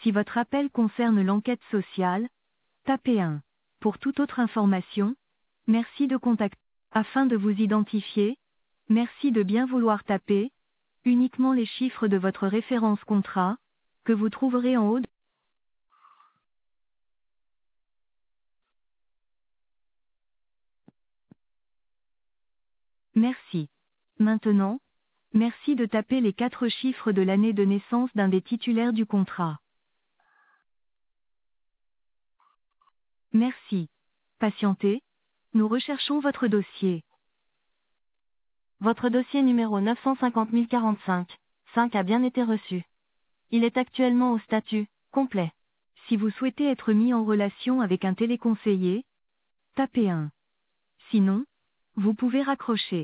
Si votre appel concerne l'enquête sociale, tapez 1. Pour toute autre information, merci de contacter. Afin de vous identifier, merci de bien vouloir taper uniquement les chiffres de votre référence contrat, que vous trouverez en haut. Merci. Maintenant, merci de taper les 4 chiffres de l'année de naissance d'un des titulaires du contrat. Merci. Patientez, nous recherchons votre dossier. Votre dossier numéro 950 5 a bien été reçu. Il est actuellement au statut complet. Si vous souhaitez être mis en relation avec un téléconseiller, tapez 1. Sinon, vous pouvez raccrocher.